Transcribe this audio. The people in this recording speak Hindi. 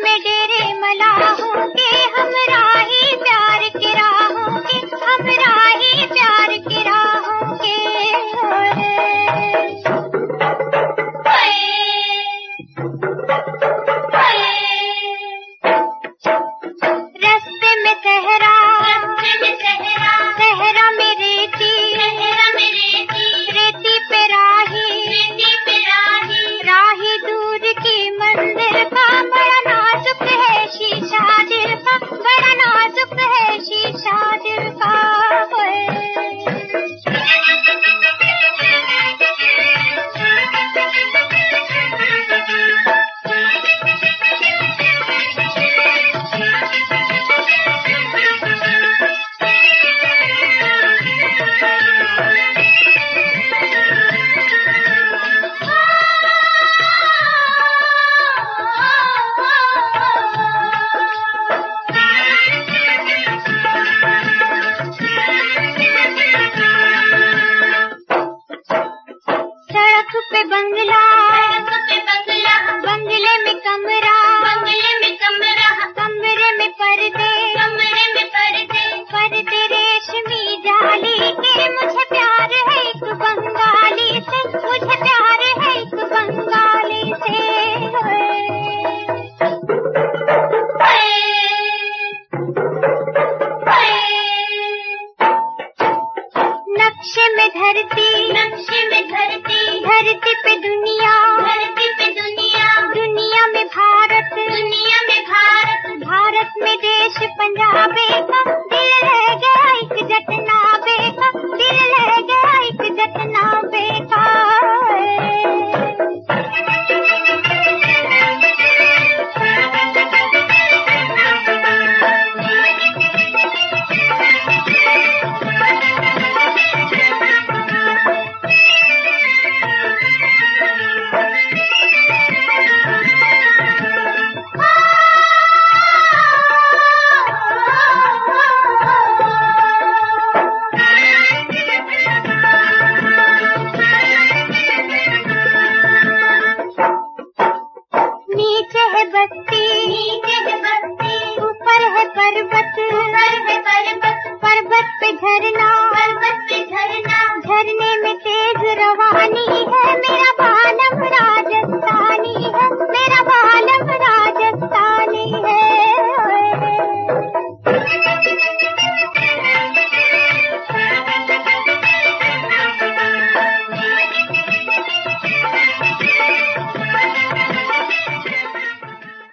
में डेरे मलाहों के, हमरा ही प्यार के राहों के, हमरा ही प्यार के राहों के। रस्ते में सहरा, सहरा में रेती, रेती पे राही, राही दूर की मंदिर का, बड़ा नाजुक है शीशा दिल का, बड़ा नाजुक है शीशा दिल का। सड़क पे बंगला, बंगले में कमरा, कमरे में पर्दे, पर्दे रेशमी जाली के। मुझे प्यार है एक बंगाली से, मुझे प्यार है एक बंगाली से। नक्शे में धरती, धरती पे दुनिया, दुनिया में भारत, भारत में देश पंजाबे का। दिल ले गया एक जटनाबे का, दिल ले गया एक जटनाबे का। नीचे है बस्ती, ऊपर है पर्वत, पर्वत पे झरना,